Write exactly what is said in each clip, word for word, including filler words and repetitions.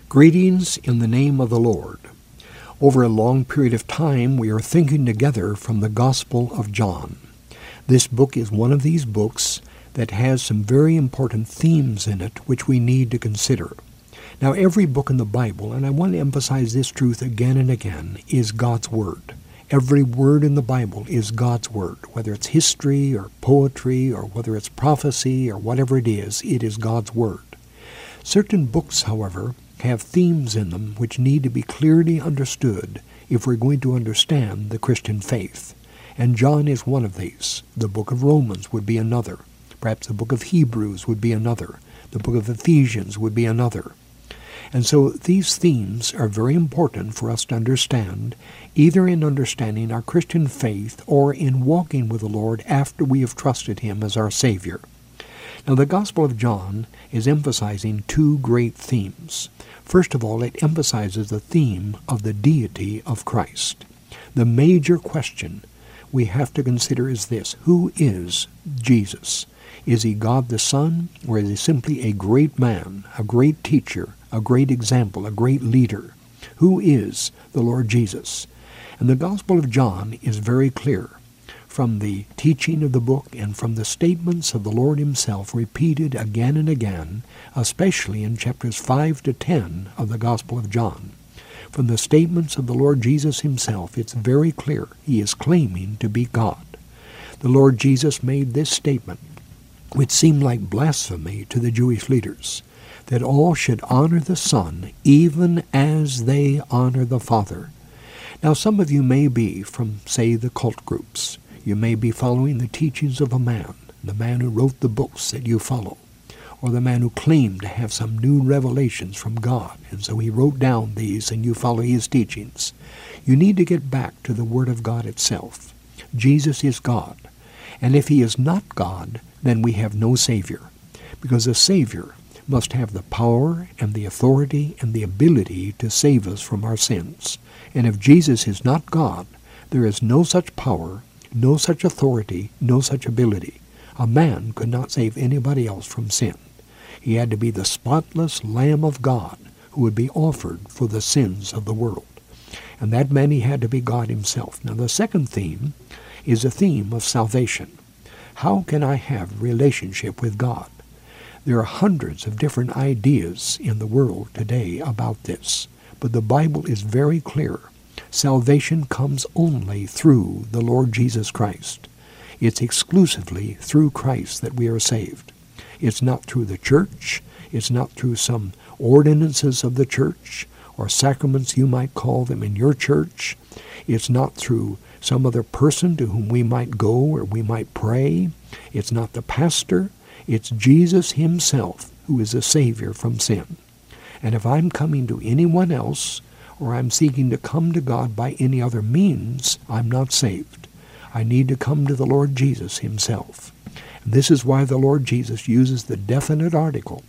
Greetings in the name of the Lord. Over a long period of time, we are thinking together from the Gospel of John. This book is one of these books that has some very important themes in it which we need to consider. Now, every book in the Bible, and I want to emphasize this truth again and again, is God's Word. Every word in the Bible is God's Word. Whether it's history or poetry or whether it's prophecy or whatever it is, it is God's Word. Certain books, however, have themes in them which need to be clearly understood if we're going to understand the Christian faith. And John is one of these. The book of Romans would be another. Perhaps the book of Hebrews would be another. The book of Ephesians would be another. And so these themes are very important for us to understand, either in understanding our Christian faith or in walking with the Lord after we have trusted Him as our Savior. Now, the Gospel of John is emphasizing two great themes. First of all, it emphasizes the theme of the deity of Christ. The major question we have to consider is this: who is Jesus? Is He God the Son, or is He simply a great man, a great teacher, a great example, a great leader? Who is the Lord Jesus? And the Gospel of John is very clear from the teaching of the book and from the statements of the Lord Himself repeated again and again, especially in chapters five to ten of the Gospel of John. From the statements of the Lord Jesus Himself, it's very clear He is claiming to be God. The Lord Jesus made this statement, which seemed like blasphemy to the Jewish leaders, that all should honor the Son even as they honor the Father. Now, some of you may be from, say, the cult groups. You may be following the teachings of a man, the man who wrote the books that you follow, or the man who claimed to have some new revelations from God, and so he wrote down these and you follow his teachings. You need to get back to the Word of God itself. Jesus is God, and if He is not God, then we have no Savior, because a Savior must have the power and the authority and the ability to save us from our sins. And if Jesus is not God, there is no such power, no such authority, no such ability. A man could not save anybody else from sin. He had to be the spotless Lamb of God who would be offered for the sins of the world. And that meant He had to be God Himself. Now, the second theme is a theme of salvation. How can I have relationship with God? There are hundreds of different ideas in the world today about this, but the Bible is very clear. Salvation comes only through the Lord Jesus Christ. It's exclusively through Christ that we are saved. It's not through the church. It's not through some ordinances of the church or sacraments, you might call them, in your church. It's not through some other person to whom we might go or we might pray. It's not the pastor. It's Jesus Himself who is a Savior from sin. And if I'm coming to anyone else, or I'm seeking to come to God by any other means, I'm not saved. I need to come to the Lord Jesus Himself. And this is why the Lord Jesus uses the definite article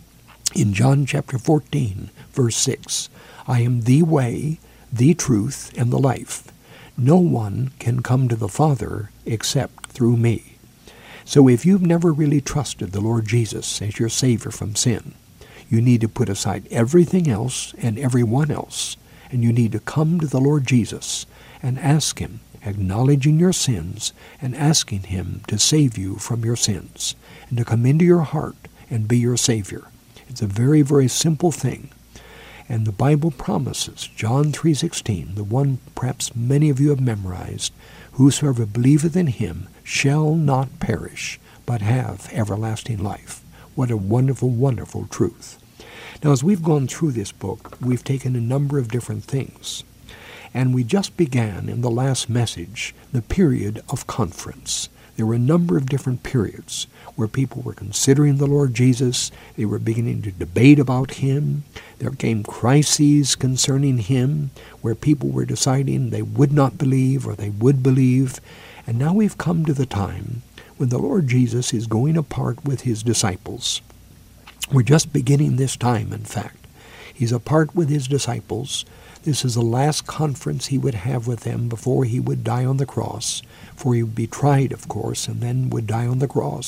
in John chapter fourteen, verse six. I am the way, the truth, and the life. No one can come to the Father except through me. So if you've never really trusted the Lord Jesus as your Savior from sin, you need to put aside everything else and everyone else, and you need to come to the Lord Jesus and ask Him, acknowledging your sins and asking Him to save you from your sins and to come into your heart and be your Savior. It's a very, very simple thing. And the Bible promises, John three sixteen, the one perhaps many of you have memorized, whosoever believeth in Him shall not perish, but have everlasting life. What a wonderful, wonderful truth. Now, as we've gone through this book, we've taken a number of different things. And we just began in the last message the period of conference. There were a number of different periods where people were considering the Lord Jesus. They were beginning to debate about Him. There came crises concerning Him where people were deciding they would not believe or they would believe. And now we've come to the time when the Lord Jesus is going apart with His disciples. We're just beginning this time, in fact. He's apart with His disciples. This is the last conference He would have with them before He would die on the cross. For He would be tried, of course, and then would die on the cross.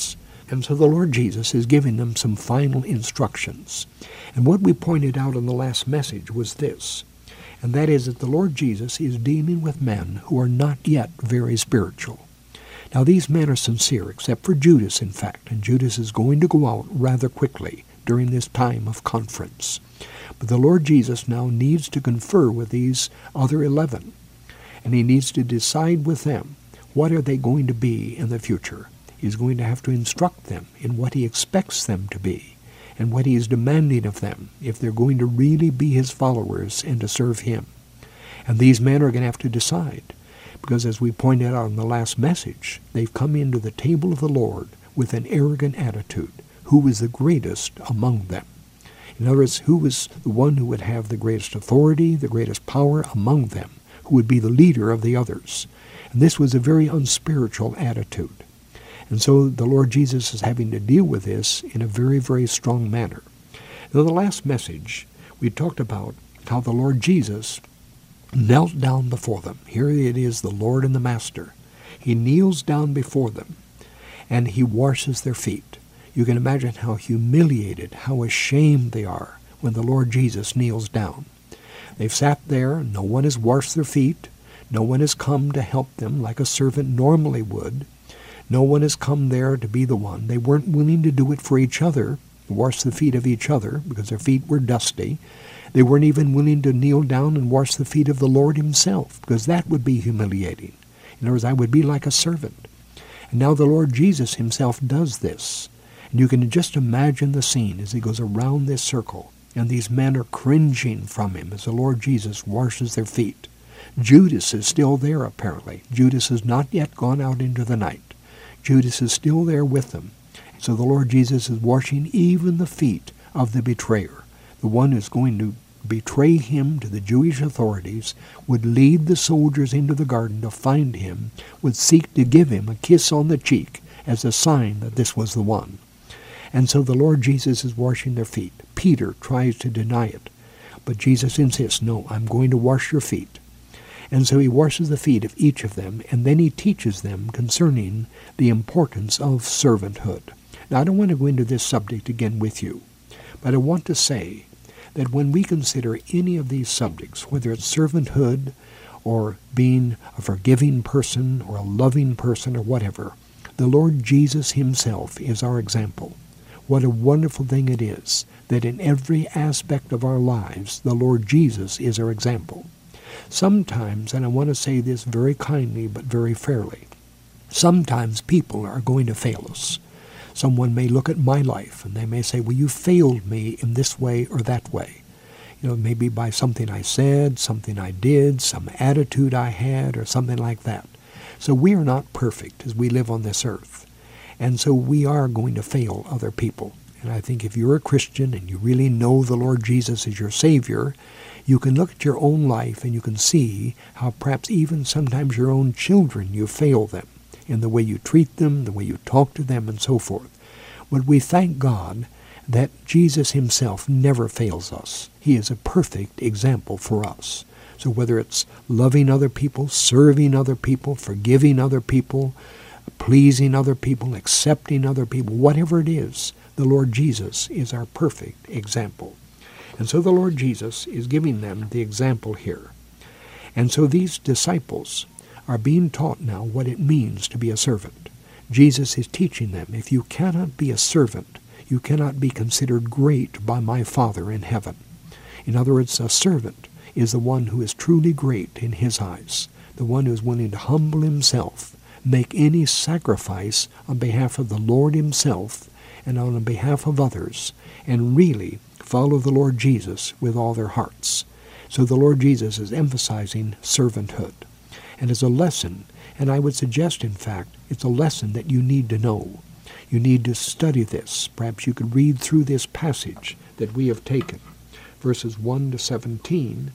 And so the Lord Jesus is giving them some final instructions. And what we pointed out in the last message was this, and that is that the Lord Jesus is dealing with men who are not yet very spiritual. Now these men are sincere, except for Judas, in fact, and Judas is going to go out rather quickly during this time of conference. But the Lord Jesus now needs to confer with these other eleven, and he needs to decide with them what are they going to be in the future. He's going to have to instruct them in what he expects them to be and what he is demanding of them if they're going to really be his followers and to serve him. And these men are going to have to decide, because as we pointed out in the last message, they've come into the table of the Lord with an arrogant attitude. Who is the greatest among them? In other words, who was the one who would have the greatest authority, the greatest power among them, who would be the leader of the others? And this was a very unspiritual attitude. And so the Lord Jesus is having to deal with this in a very, very strong manner. Now, the last message, we talked about how the Lord Jesus knelt down before them. Here it is, the Lord and the Master. He kneels down before them, and he washes their feet. You can imagine how humiliated, how ashamed they are when the Lord Jesus kneels down. They've sat there, no one has washed their feet, no one has come to help them like a servant normally would. No one has come there to be the one. They weren't willing to do it for each other, wash the feet of each other, because their feet were dusty. They weren't even willing to kneel down and wash the feet of the Lord himself, because that would be humiliating. In other words, I would be like a servant. And now the Lord Jesus himself does this. And you can just imagine the scene as he goes around this circle, and these men are cringing from him as the Lord Jesus washes their feet. Judas is still there, apparently. Judas has not yet gone out into the night. Judas is still there with them. So the Lord Jesus is washing even the feet of the betrayer. The one who's going to betray him to the Jewish authorities, would lead the soldiers into the garden to find him, would seek to give him a kiss on the cheek as a sign that this was the one. And so the Lord Jesus is washing their feet. Peter tries to deny it, but Jesus insists, no, I'm going to wash your feet. And so he washes the feet of each of them, and then he teaches them concerning the importance of servanthood. Now, I don't want to go into this subject again with you, but I want to say that when we consider any of these subjects, whether it's servanthood or being a forgiving person or a loving person or whatever, the Lord Jesus himself is our example. What a wonderful thing it is that in every aspect of our lives, the Lord Jesus is our example. Sometimes, and I want to say this very kindly but very fairly, sometimes people are going to fail us. Someone may look at my life and they may say, well, you failed me in this way or that way. You know, maybe by something I said, something I did, some attitude I had, or something like that. So we are not perfect as we live on this earth. And so we are going to fail other people. And I think if you're a Christian and you really know the Lord Jesus as your Savior, you can look at your own life and you can see how perhaps even sometimes your own children, you fail them in the way you treat them, the way you talk to them, and so forth. But we thank God that Jesus himself never fails us. He is a perfect example for us. So whether it's loving other people, serving other people, forgiving other people, pleasing other people, accepting other people, whatever it is, the Lord Jesus is our perfect example. And so the Lord Jesus is giving them the example here. And so these disciples are being taught now what it means to be a servant. Jesus is teaching them, if you cannot be a servant, you cannot be considered great by my Father in heaven. In other words, a servant is the one who is truly great in his eyes, the one who is willing to humble himself, make any sacrifice on behalf of the Lord himself and on behalf of others, and really follow the Lord Jesus with all their hearts. So the Lord Jesus is emphasizing servanthood. And as a lesson, and I would suggest, in fact, it's a lesson that you need to know. You need to study this. Perhaps you could read through this passage that we have taken, verses one to seventeen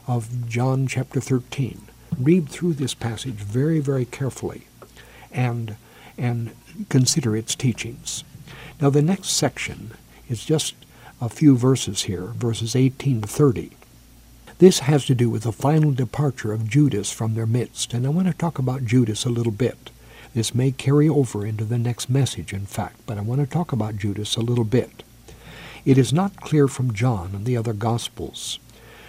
of John chapter thirteen. Read through this passage very, very carefully and, and consider its teachings. Now the next section is just a few verses here, verses eighteen to thirty. This has to do with the final departure of Judas from their midst, and I want to talk about Judas a little bit. This may carry over into the next message, in fact, but I want to talk about Judas a little bit. It is not clear from John and the other Gospels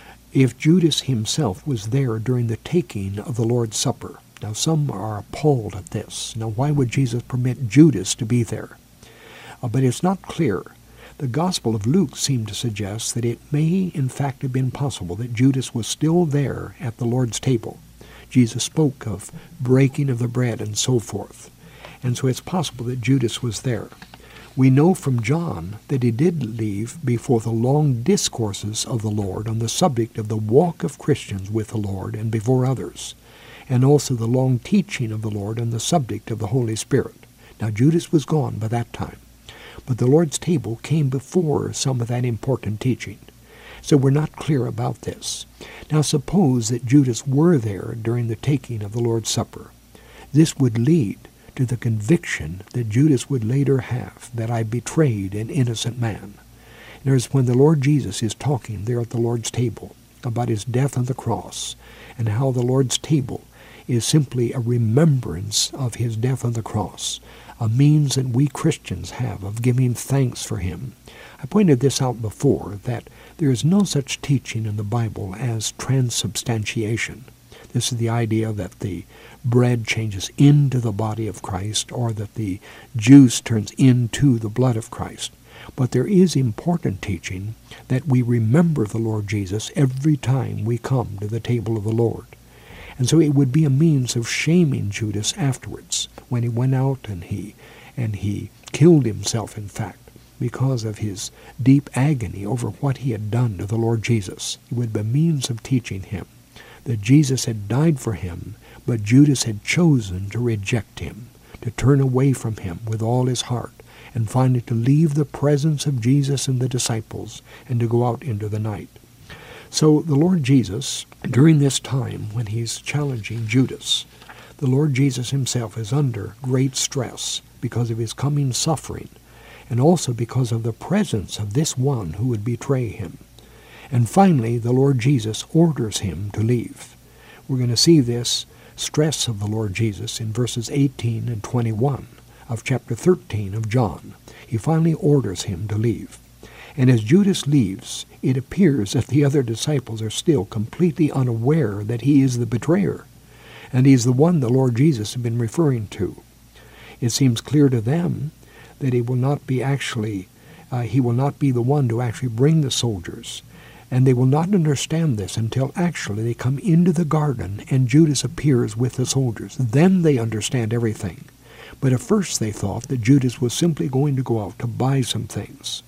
if Judas himself was there during the taking of the Lord's Supper. Now, some are appalled at this. Now, why would Jesus permit Judas to be there? Uh, but it's not clear. The Gospel of Luke seemed to suggest that it may, in fact, have been possible that Judas was still there at the Lord's table. Jesus spoke of breaking of the bread and so forth. And so it's possible that Judas was there. We know from John that he did leave before the long discourses of the Lord on the subject of the walk of Christians with the Lord and before others, and also the long teaching of the Lord on the subject of the Holy Spirit. Now, Judas was gone by that time, but the Lord's table came before some of that important teaching. So we're not clear about this. Now, suppose that Judas were there during the taking of the Lord's Supper. This would lead to the conviction that Judas would later have, that I betrayed an innocent man. There's when the Lord Jesus is talking there at the Lord's table about his death on the cross, and how the Lord's table is simply a remembrance of his death on the cross, a means that we Christians have of giving thanks for him. I pointed this out before, that there is no such teaching in the Bible as transubstantiation. This is the idea that the bread changes into the body of Christ, or that the juice turns into the blood of Christ. But there is important teaching that we remember the Lord Jesus every time we come to the table of the Lord. And so it would be a means of shaming Judas afterwards, when he went out and he and he killed himself, in fact, because of his deep agony over what he had done to the Lord Jesus. It would be a means of teaching him that Jesus had died for him, but Judas had chosen to reject him, to turn away from him with all his heart, and finally to leave the presence of Jesus and the disciples and to go out into the night. So the Lord Jesus, during this time when he's challenging Judas, the Lord Jesus himself is under great stress because of his coming suffering, and also because of the presence of this one who would betray him. And finally, the Lord Jesus orders him to leave. We're going to see this stress of the Lord Jesus in verses eighteen and twenty-one of chapter thirteen of John. He finally orders him to leave. And as Judas leaves, it appears that the other disciples are still completely unaware that he is the betrayer, and he's the one the Lord Jesus had been referring to. It seems clear to them that he will not be actually, uh, he will not be the one to actually bring the soldiers. And they will not understand this until actually they come into the garden and Judas appears with the soldiers. Then they understand everything. But at first they thought that Judas was simply going to go out to buy some things.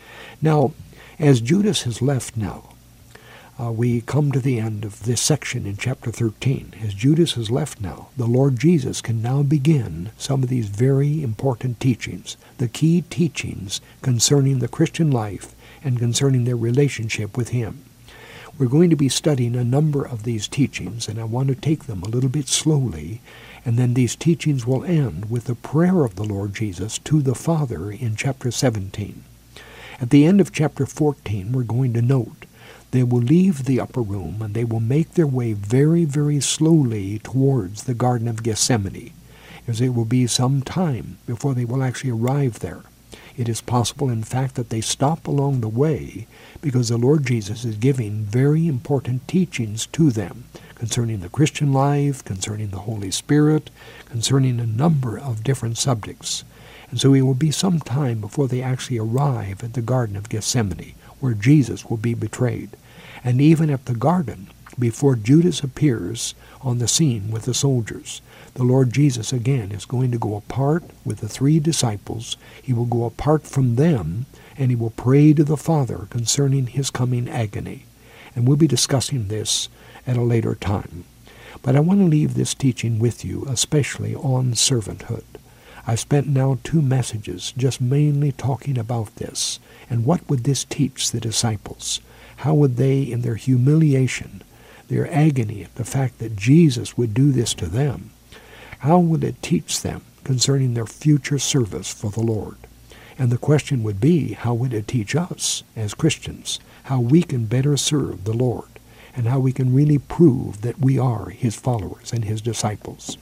Now, as Judas has left now, uh, we come to the end of this section in chapter thirteen. As Judas has left now, the Lord Jesus can now begin some of these very important teachings, the key teachings concerning the Christian life and concerning their relationship with him. We're going to be studying a number of these teachings, and I want to take them a little bit slowly, and then these teachings will end with the prayer of the Lord Jesus to the Father in chapter seventeen. At the end of chapter fourteen, we're going to note they will leave the upper room and they will make their way very, very slowly towards the Garden of Gethsemane, as it will be some time before they will actually arrive there. It is possible, in fact, that they stop along the way because the Lord Jesus is giving very important teachings to them concerning the Christian life, concerning the Holy Spirit, concerning a number of different subjects. And so it will be some time before they actually arrive at the Garden of Gethsemane, where Jesus will be betrayed. And even at the garden, before Judas appears on the scene with the soldiers, the Lord Jesus again is going to go apart with the three disciples. He will go apart from them, and he will pray to the Father concerning his coming agony. And we'll be discussing this at a later time. But I want to leave this teaching with you, especially on servanthood. I've spent now two messages just mainly talking about this. And what would this teach the disciples? How would they, in their humiliation, their agony at the fact that Jesus would do this to them, how would it teach them concerning their future service for the Lord? And the question would be, how would it teach us as Christians, how we can better serve the Lord, and how we can really prove that we are his followers and his disciples?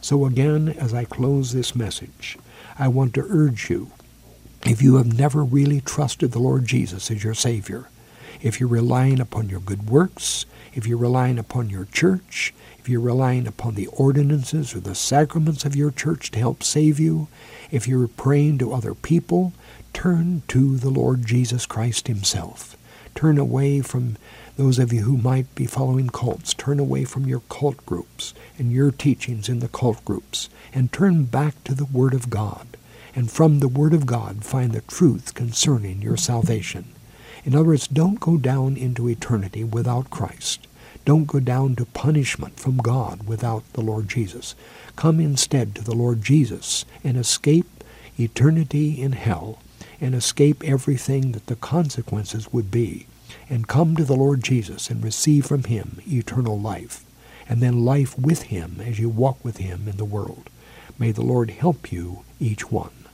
So again, as I close this message, I want to urge you, if you have never really trusted the Lord Jesus as your Savior, if you're relying upon your good works, if you're relying upon your church, if you're relying upon the ordinances or the sacraments of your church to help save you, if you're praying to other people, turn to the Lord Jesus Christ himself. Turn away from those of you who might be following cults. Turn away from your cult groups and your teachings in the cult groups, and turn back to the Word of God. And from the Word of God, find the truth concerning your salvation. In other words, don't go down into eternity without Christ. Don't go down to punishment from God without the Lord Jesus. Come instead to the Lord Jesus and escape eternity in hell, and escape everything that the consequences would be, and come to the Lord Jesus and receive from him eternal life, and then life with him as you walk with him in the world. May the Lord help you, each one.